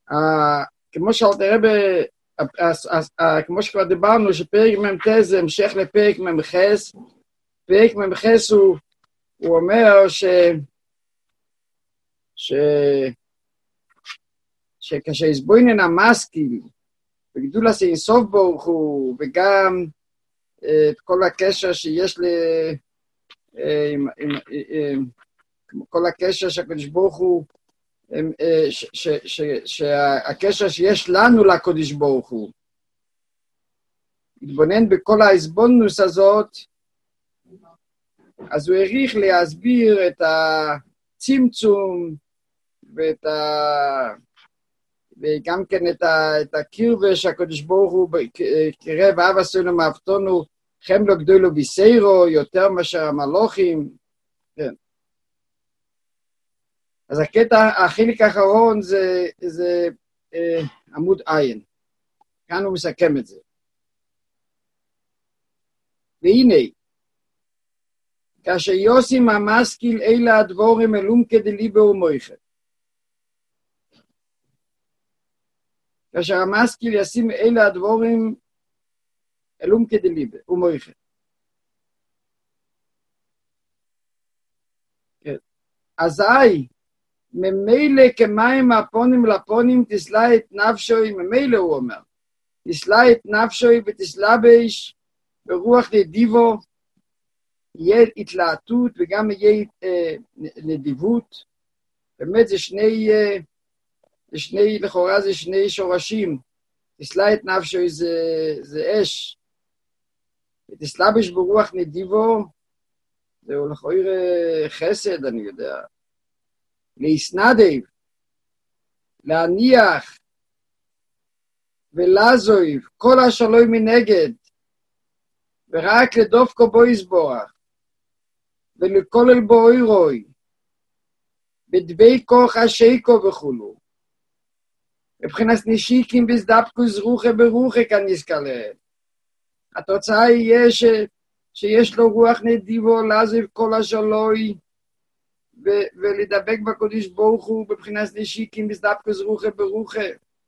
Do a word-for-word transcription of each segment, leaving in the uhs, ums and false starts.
כמו שאלתר רבי, כמו שכבר דיברנו, שפרק מ"ט זה המשך לפרק מ"ח, פרק מ"ח הוא, הוא אומר ש... ש... שכשהסבוינן המשכיל, בגדול עשה אינסוף ברוך הוא, וגם את כל הקשר שיש ל... עם, עם, עם, כל הקשר שהקדוש ברוך הוא, ש, ש, ש, שהקשר שיש לנו לקדוש ברוך הוא, התבונן בכל ההסבונוס הזאת, אז הוא העריך להסביר את הצמצום, ואת ה... וגם כן את, ה... את הקרבה שהקדוש ברוך הוא קרב אב עשינו מאבטונו, חמלו גדולו ביסיירו, יותר מאשר המלוכים. כן. אז הקטע, החלק האחרון זה, זה אה, עמוד עין. כאן הוא מסכם את זה. והנה, כאשר יוסים המשכיל אלה הדבורים אלום כדליבה ומויכת. כאשר המשכיל ישים אלה הדבורים אלום כדליבה ומויכת. כן. אזי, ממילא כמים הפונים לפונים תסלה את נפשוי, ממילא הוא אומר, תסלה את נפשוי ותסלבש ברוח נדיבו, יהיה התלהטות וגם יהיה אה, נדיבות. באמת זה שני, אה, זה שני, לכאורה זה שני שורשים. תסלה את נפשוי זה, זה אש. ותסלבש ברוח נדיבו, זהו לכאורה חסד, אני יודע. להסנדב, להניח ולעזוב כל השלוי מנגד, ורק לדופקו בו יסבורך, ולכולל בו אוירוי, בדבי כוח השיקו וכולו. מבחינת נשיקים בסדפקו זרוחה ברוחה כאן נזכלה. התוצאה היא ש... שיש לו רוח נדיבו לעזוב כל השלוי, ו- ולדבק בקודש ברוך הוא בבחינת נשיקים בסדפקו זרוחה ברוחה.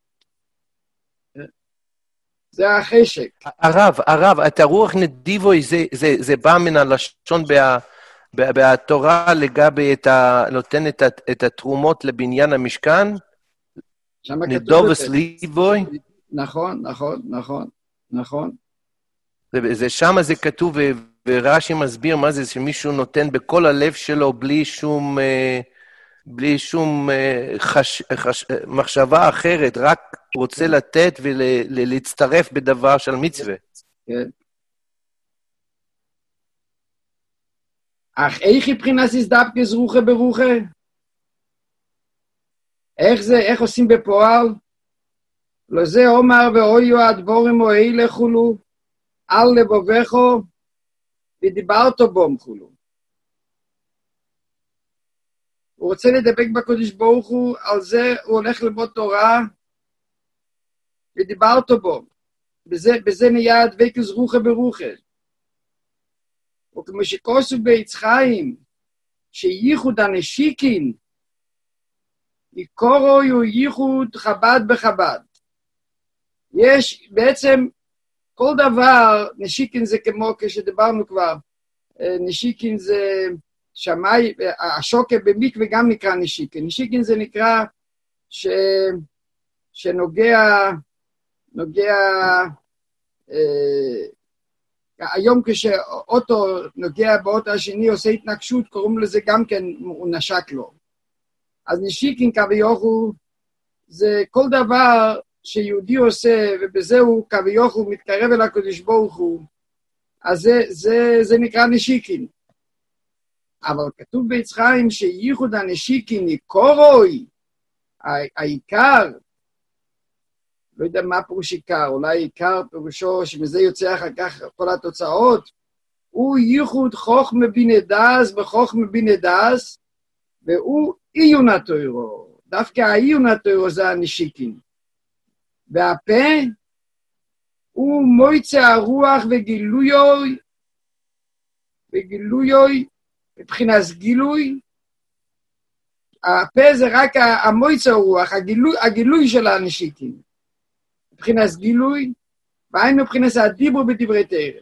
זה החשק. הרב, הרב, את הרוח נדיבו זה, זה, זה בא מן הלשון בה, בה, בתורה לגבי את ה... נותן את, את התרומות לבניין המשכן? נדובס ליבוי? נכון, נכון, נכון, נכון. זה, זה שם זה כתוב, ורש"י מסביר מה זה, שמישהו נותן בכל הלב שלו בלי שום... בלי שום חש, חש, מחשבה אחרת, רק רוצה לתת ולהצטרף בדבר של מצווה. כן. אך איך מבחינת הסדפקה זרוחה ברוחה? איך זה, איך עושים בפועל? לא זה אומר ואויו הדבורים או אלה חולו, על לבובכו, ודיברתו בום חולו. הוא רוצה לדבק בקודש ברוך הוא, על זה הוא הולך ללמוד תורה, ודיברתו בו. בזה, בזה נהיה דבקות רוחה ברוחה. וכמו שכוסו בעץ חיים, שייחוד הנשיקין, יקורו הוא ייחוד חב"ד בחב"ד. יש בעצם כל דבר, נשיקין זה כמו כשדיברנו כבר, נשיקין זה... שמאי, השוקה במקווה גם נקרא נשיקין. נשיקין זה נקרא ש... שנוגע, נוגע, אה, היום כשאוטו נוגע באוטו השני, עושה התנגשות, קוראים לזה גם כן, הוא נשק לו. אז נשיקין כביכול, זה כל דבר שיהודי עושה, ובזה הוא כביכול מתקרב אל הקדוש ברוך הוא, אז זה, זה, זה נקרא נשיקין. אבל כתוב בעץ חיים שייחוד הנשיקין יקורוי, העיקר, לא יודע מה פירוש עיקר, אולי עיקר פירושו שמזה יוצא אחר כך כל התוצאות, הוא ייחוד חוכמה בינה דאס בחוכמה בינה דאס, והוא עיון התוירו, דווקא העיון התוירו זה הנשיקין. והפה הוא מויצא הרוח וגילויוי, וגילויוי, מבחינת גילוי, הפה זה רק המויצר רוח, הגילוי, הגילוי של הנשיקים. מבחינת גילוי, והיינו מבחינת הדיבור בדברי תורה.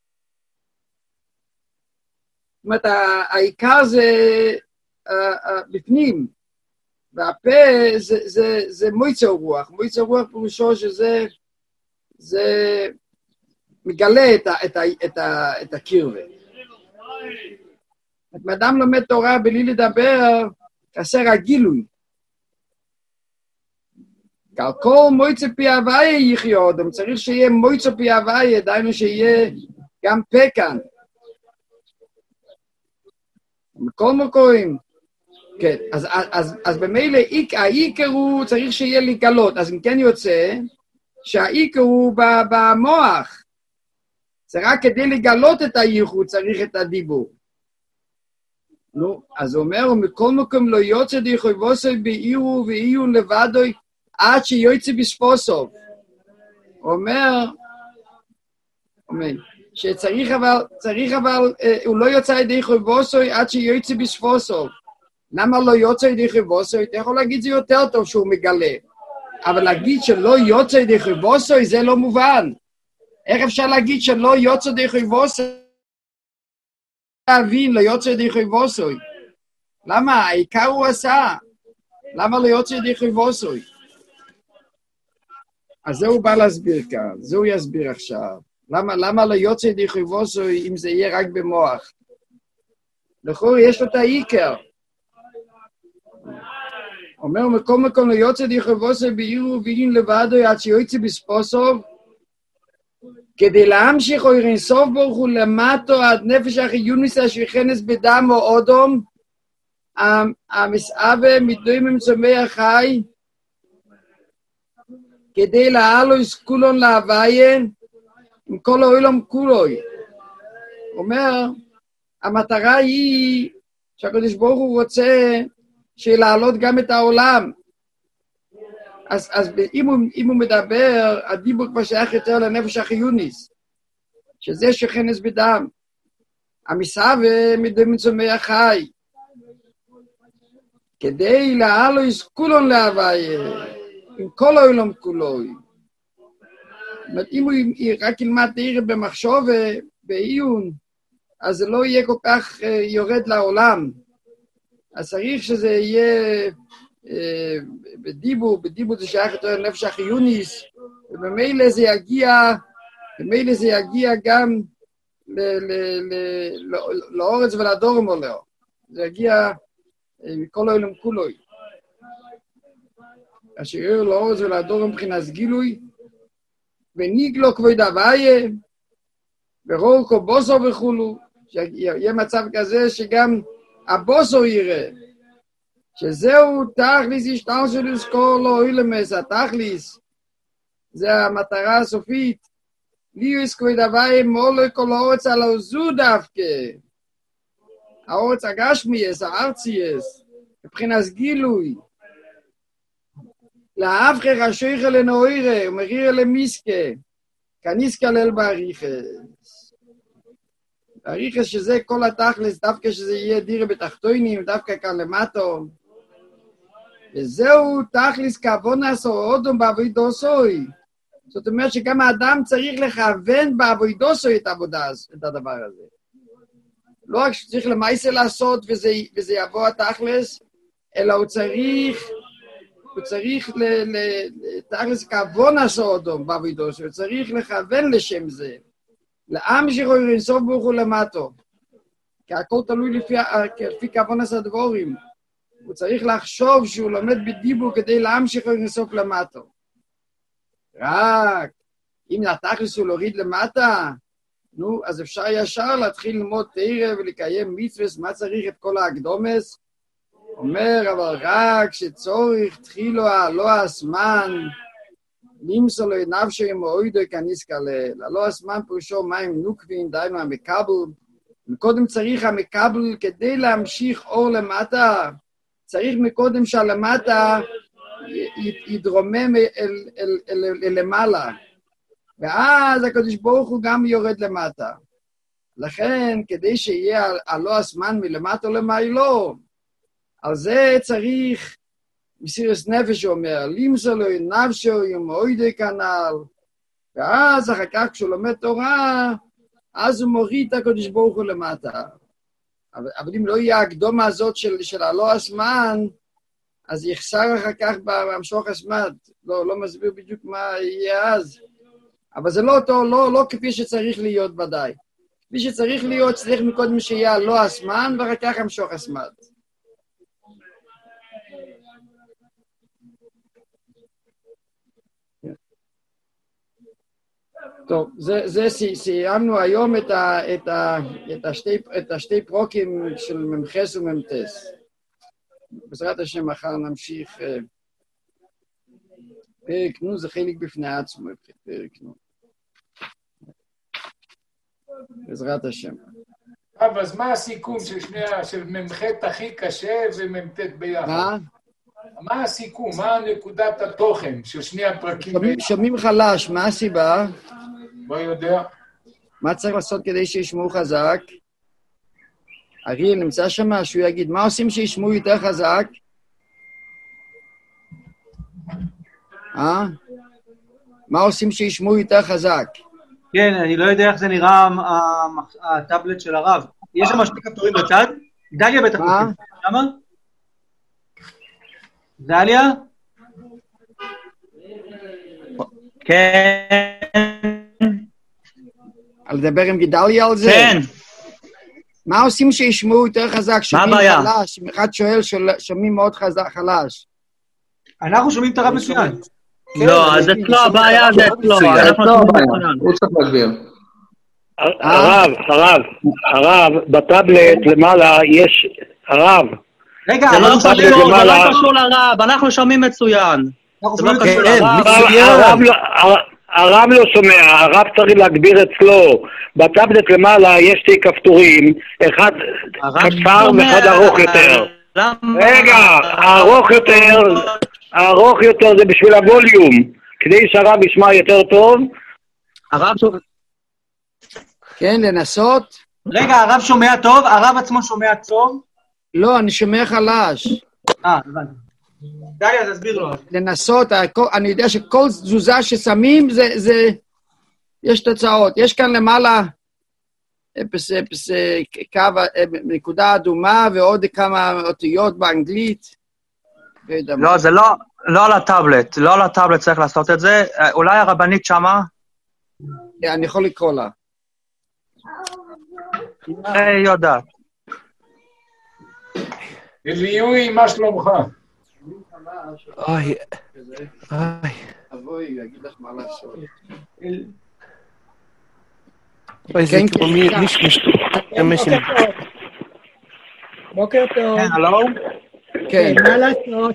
זאת אומרת, העיקר זה uh, uh, בפנים, והפה זה, זה, זה מויצר רוח. מויצר רוח פירושו שזה זה מגלה את, ה, את, ה, את, ה, את הקרבה. אם אדם לומד תורה בלי לדבר, חסר הגילוי. על כל מויצר פי הוויה יחיה אדם, צריך שיהיה מויצר פי הוויה, דיינו שיהיה גם פה כאן. מכל מקום, כן, אז, אז, אז במילא העיקר הוא צריך שיהיה לגלות, אז אם כן יוצא, שהעיקר הוא במוח. זה רק כדי לגלות את הייחוד, צריך את הדיבור. נו, אז הוא אומר, ומכל מקום לא יוצא דיחוי בוסוי באירו ואיון לבדוי, עד שיוצא בספוסוב. הוא אומר, אומר, שצריך אבל, צריך אבל, אה, הוא לא יוצא ידי חובוסוי עד שיוצא בספוסוב. למה לא יוצא ידי חובוסוי? אתה יכול להגיד זה יותר טוב שהוא מגלה. אבל להגיד שלא יוצא ידי חובוסוי זה לא מובן. איך אפשר להגיד שלא יוצא ידי חובוסוי? להבין, לא יוצא ידי חובוסוי. למה? העיקר הוא עשה. למה לא יוצא ידי חובוסוי? אז זה הוא בא להסביר כאן. זה הוא יסביר עכשיו. למה, למה לא יוצא ידי חובוסוי אם זה יהיה רק במוח? לכאורה יש לו את העיקר. אומר, מקום מקום לא יוצא ידי חובוסוי בעירו ואין לבדו עד שיוצא בספוסוב, כדי להמשיך או ירנסוף ברוך הוא למטו עד נפש החיונס השביחנס בדם או אודום, המסעבה מדוים עם צומח חי, כדי להעלו סקולון להוויה, עם כל העולם כולוי. אומר, המטרה היא שהקדוש ברוך הוא רוצה שלהעלות גם את העולם. אז, אז אם, הוא, אם הוא מדבר, הדיבור כבר שייך יותר לנפש החיוניס, שזה שכנס בדם. המסעבה מדוים מצומח חי. כדי להעלו סקולון להוויה, עם כל העולם כולוי. זאת אומרת, אם הוא רק ילמד תאיר במחשוב ובעיון, אז זה לא יהיה כל כך יורד לעולם. אז צריך שזה יהיה בדיבור, בדיבור זה שייך יותר לנפש החיוניס, ובמילא זה יגיע, במילא זה יגיע גם לאורץ ולדורם עולר. זה יגיע מכל העולם כולוי. אשר יהיה לאורץ ולדורם מבחינת גילוי, וניגלו כבוד הוויה, ורורקו בוסו וכולו, שיהיה מצב כזה שגם הבוסו יראה, שזהו תכליס ישתר של לזכור לו אילמס, התכליס, זה המטרה הסופית, ליוס כבוד הוויה מולו כל האורץ על הזו דווקא, האורץ הגשמייס, הארצייס, מבחינת גילוי, להפכך השויכה לנוירה, ומרירה למיסקה, כניסקה ליל בעריכס. בעריכס שזה כל התכלס, דווקא שזה יהיה דירה בתחתונים, דווקא כאן למטו. וזהו תכלס כוונס או אודום בעבודוסוי. זאת אומרת שגם האדם צריך לכוון בעבודוסוי את העבודה, את הדבר הזה. לא רק שצריך למעשה לעשות וזה, וזה יבוא התכלס, אלא הוא צריך... הוא צריך לתכלס כוון הסעודום בעבודו, הוא צריך לכוון לשם זה. לעם שיכול לנסוף ברוך הוא למטו. כי הכל תלוי לפי, לפי כוון הסדבורים. הוא צריך לחשוב שהוא לומד בדיבור כדי לעם שיכול לנסוף למטו. רק אם התכלס הוא להוריד למטה, נו, אז אפשר ישר להתחיל ללמוד תורה ולקיים מצווה, מה צריך את כל ההקדומס? אומר, אבל רק שצורך תחילו לא הזמן, נמסו לו נפשו עם אוידו כניס כלל. הלא הזמן פרושו מים נוקבים, דיינו המקבל. מקודם צריך המקבל כדי להמשיך אור למטה. צריך מקודם שהלמטה ידרומם אל, אל, אל, אל, אל למעלה. ואז הקדוש ברוך הוא גם יורד למטה. לכן, כדי שיהיה הלא הזמן מלמטה למיילו, על זה צריך, מסירת נפש אומר, לימסר לו נפשו ימוידי כנ"ל, ואז אחר כך כשהוא לומד תורה, אז הוא מוריד את הקדוש ברוך הוא למטה. אבל, אבל אם לא יהיה הקדומה הזאת של, של הלא הזמן, אז יחסר אחר כך בהמשוך הזמן. לא, לא מסביר בדיוק מה יהיה אז. אבל זה לא אותו, לא, לא כפי שצריך להיות ודאי. כפי שצריך להיות, צריך מקודם שיהיה הלא הזמן, ואחר כך המשוך הזמן. טוב, זה, זה סיימנו היום את, ה, את, ה, את, השתי, את השתי פרוקים של ממחס וממתס. בעזרת השם מחר נמשיך. פרק נו זה חלק בפני עצמו, פרק נו. בעזרת השם. טוב, אז מה הסיכום של שני, של ממחת הכי קשה וממתת ביחד? מה? מה הסיכום? מה נקודת התוכן של שני הפרקים ביחד? שומעים חלש, מה הסיבה? לא יודע. מה צריך לעשות כדי שישמעו חזק? אריאל נמצא שם, שהוא יגיד, מה עושים שישמעו יותר חזק? אה? מה עושים שישמעו יותר חזק? כן, אני לא יודע איך זה נראה הטאבלט של הרב. יש שם שתי כפתורים בצד? דליה בטח. מה? למה? דליה? כן. על לדבר עם גדליה על זה? כן. מה עושים שישמעו יותר חזק? מה הבעיה? חלש, אם אחד שואל, שומעים מאוד חזק, חלש. אנחנו שומעים את הרב מצוין. לא, אז אצלו הבעיה, זה אצלו. הוא צריך להגביר. הרב, הרב, הרב, בטאבלט למעלה יש, הרב. רגע, זה לא קשור לרב, אנחנו שומעים מצוין. זה לא קשור לרב. הרב לא שומע, הרב צריך להגביר אצלו. בטאבלט למעלה יש שתי כפתורים, אחד קצר ואחד ארוך יותר. רגע, ארוך יותר, ארוך יותר זה בשביל הווליום, כדי שהרב ישמע יותר טוב. הרב שומע. כן, לנסות? רגע, הרב שומע טוב? הרב עצמו שומע טוב? לא, אני שומע חלש. אה, הבנתי. דליה, תסביר לו. לנסות, אני יודע שכל תזוזה ששמים זה, זה, יש תוצאות. יש כאן למעלה, אפס, אפס, קו, נקודה אדומה ועוד כמה אותיות באנגלית. לא, זה לא, לא על הטאבלט, לא על הטאבלט צריך לעשות את זה. אולי הרבנית שמה? אני יכול לקרוא לה. היא יודעת. אליוי, מה שלומך? אוי, אוי. אבוי, יגיד לך מה לעשות. אוי, זה כמו מישמיש. בוקר טוב. כן, הלו? כן. מה לעשות?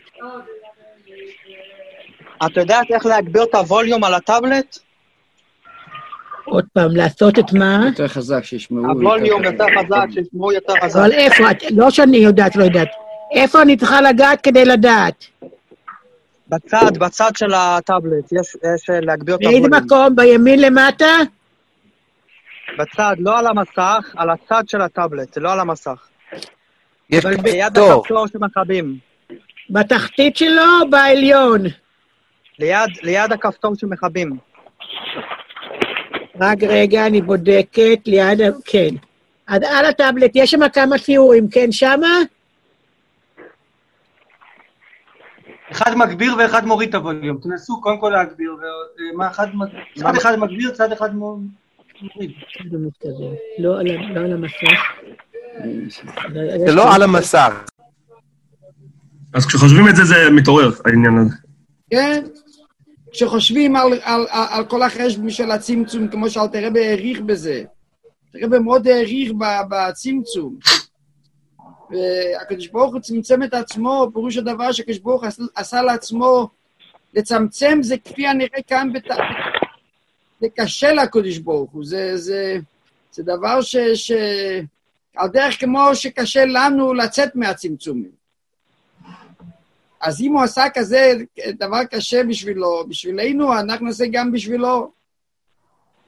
את יודעת איך להגביר את הווליום על הטאבלט? עוד פעם, לעשות את מה? יותר חזק שישמעו. הווליום יותר חזק, שישמעו יותר חזק. אבל איפה? לא שאני יודעת, לא יודעת. איפה אני צריכה לגעת כדי לדעת? בצד, בצד של הטאבלט, יש, יש להגביר את באיזה הווליום. מקום? בימין למטה? בצד, לא על המסך, על הצד של הטאבלט, לא על המסך. יש ליד כפתור. הכפתור שמכבים. בתחתית שלו או בעליון? ליד, ליד הכפתור שמכבים. רק רגע, אני בודקת ליד, כן. עד על הטאבלט, יש שם כמה ציורים, כן, שמה? אחד מגביר ואחד מוריד את הווליום. תנסו קודם כל להגביר, ומה אחד, צד אחד מגביר, צד אחד מוריד. לא על המסך. זה לא על המסך. אז כשחושבים את זה, זה מתעורר, העניין הזה. כן? כשחושבים על, על, על, על כל החשבון של הצמצום, כמו שאלתר רבי העריך בזה, אלתר רבי מאוד העריך בצמצום. והקדוש ברוך הוא צמצם את עצמו, פירוש הדבר שהקדוש ברוך הוא עשה לעצמו, לצמצם זה כפי הנראה כאן, בת... זה קשה לקדוש ברוך הוא, זה, זה, זה דבר ש... ש... על דרך כמו שקשה לנו לצאת מהצמצומים. אז אם הוא עשה כזה דבר קשה בשבילו, בשבילנו, אנחנו נעשה גם בשבילו.